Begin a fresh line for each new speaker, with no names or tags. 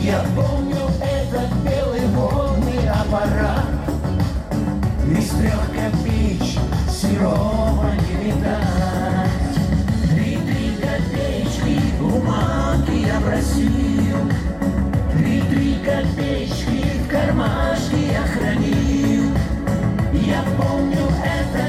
Я помню этот белый водный аппарат. Из 3 копеечек серого не видать. 3 копеечки бумаги я просил, 3 копеечки в кармашке я хранил. Я помню это